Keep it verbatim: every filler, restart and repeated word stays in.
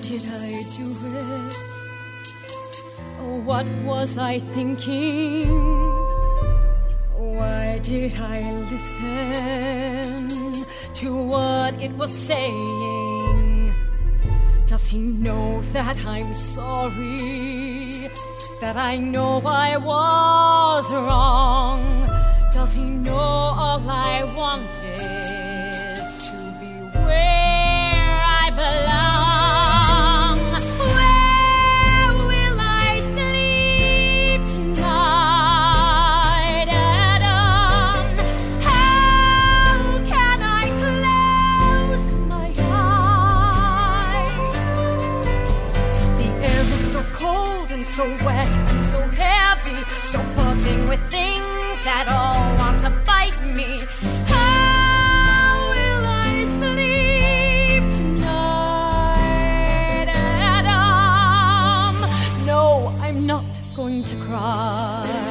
did I do it? Oh, what was I thinking? Why did I listen to what it was saying? Does he know that I'm sorry? That I know I was wrong? Does he know all I want is to be where I belong? Where will I sleep tonight, Adam? How can I close my eyes? The air is so cold and so wet and so heavy, so buzzing with things that all want to bite me. How will I sleep tonight, Adam? No, I'm not going to cry.